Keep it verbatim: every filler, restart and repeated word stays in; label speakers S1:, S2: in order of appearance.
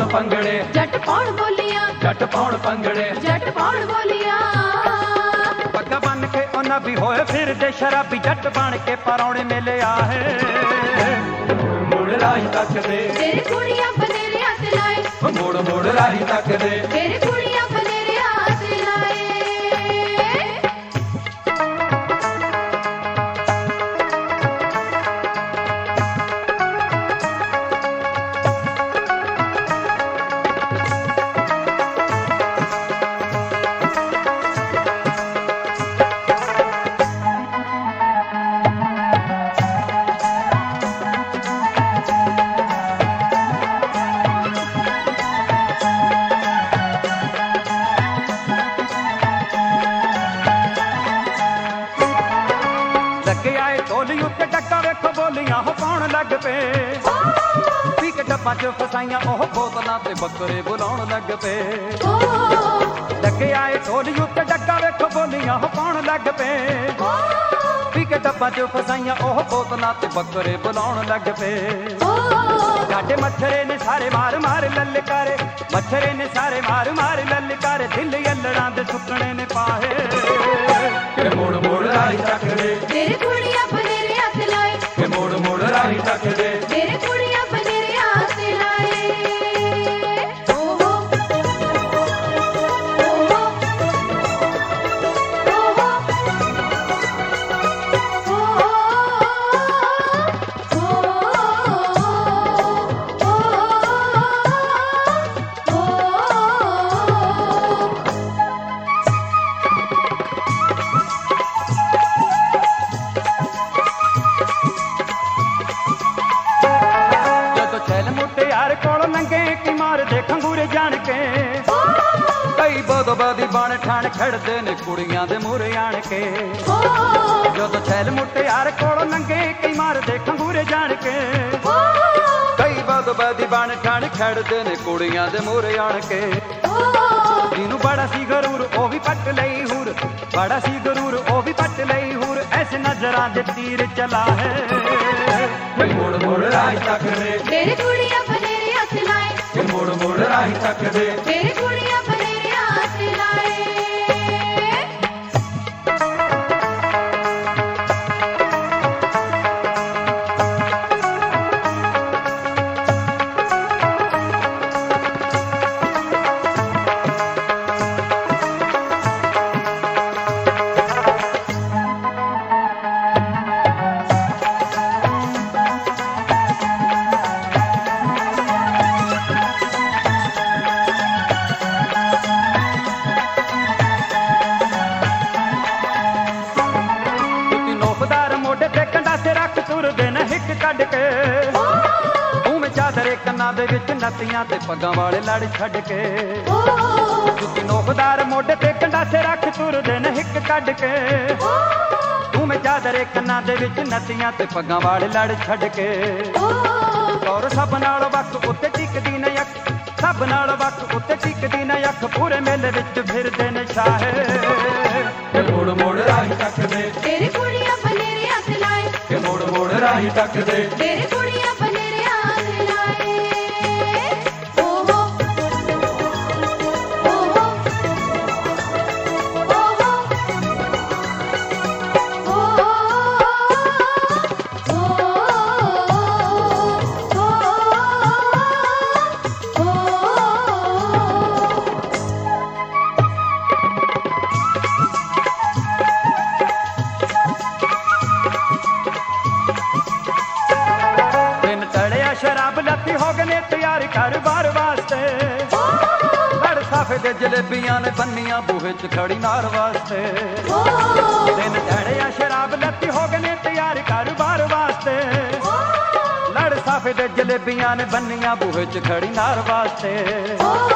S1: पंगड़े,
S2: जट पाउण बोलियां,
S1: जट पाउण पंगड़े,
S2: जट पाउण बोलियां।
S1: पग्गा बन के उन्ना भी होए फिर दे शराबी, जट बन के परौणे मेले आहे। मुड़ राही तक दे
S2: तेरे कुड़ियां बनेरे हथ लाए,
S1: मुड़ मुड़ राही तक दे
S2: तेरे कुड़ियां बनेरे हथ लाए। लगे आए ढोली उत्ते डक्का वेखो बोलियां हो पाउण लग पे। पी के डब्बा च फसाइयां ओह बोतलां ते बकरे बुलाउण लग पे। लगे आए ढोली उत्ते डक्का वेखो बोलियां हो पाउण लग पे। पी के डब्बा च फसाइयां ओह बोतलां ते बकरे बुलाउण लग पे। साडे मच्छरे ने सारे मार मार ललकारे, मच्छरे ने सारे मार मार ललकारे, दिल यल्लड़ां दे सुकणे ने पाहे। के मोड़ मोड़ राही तक दे तेरे कुड़ियां बनेरे हथ लाए,
S1: के मोड़ मोड़ राही तक दे
S2: तेरे कुड़ियां बनेरे हथ लाए। ओहो ओहो यार कोल नंगे की मार दे खंगूरे जान के। कई बोदो बादी बाण ठाण खड़दे ने कुड़ियां दे मूरे आण के। जदों छैल मुट्टे यार कोल नंगे की मार दे खंगूरे जान के। कई बोदो बादी बाण ठाण खड़दे ने कुड़ियां दे मूरे आण के। जिनू बड़ा सी गरूर ओ भी पट लई हूर, बड़ा सी गरूर ओ भी पट लई हूर, ऐसे नजरां दे तीर चला है। मोड़ मोड़ राही तक दे तेरे कुड़ियां बनेरे हथ लाए,
S1: मोड़ मोड़ राही तक दे
S2: तेरे कुड़ियां बनेरे हथ लाए। कड के मुंह चादरे कन्ना दे विच नतियां ते पग्गां वाले लड़ छड़ के। जुत्ती नोखदार मोढे ते कंडासे रख तुरदे ने हिक कड के। मुंह चादरे कन्ना दे विच नतियां ते पग्गां वाले लड़ छड़ के। और सब नाल वक उत्ते टिकदी ने अख, सब नाल वक उत्ते टिकदी ने अख, पूरे मेले विच फिरदे ने शाहे। मोड़ मोड़ राही तक दे तेरे कुड़ियां बनेरे हथ लाए,
S1: मोड़ मोड़ राही तक दे
S2: तेरे कुड़ियां बनेरे हथ लाए। ओहो ओहो ओहो शराब लत्ती हो गए तैयार कर बार वास्ते। लड़ साफे दे जलेबियां ने बन्नियां बूहे च खड़ी नार वास्ते। दिन चढ़िया शराब लत्ती हो गए तैयार कर बार वास्ते। लड़ साफे दे जलेबियां ने बन्नियां बूहे च खड़ी नार वास्ते।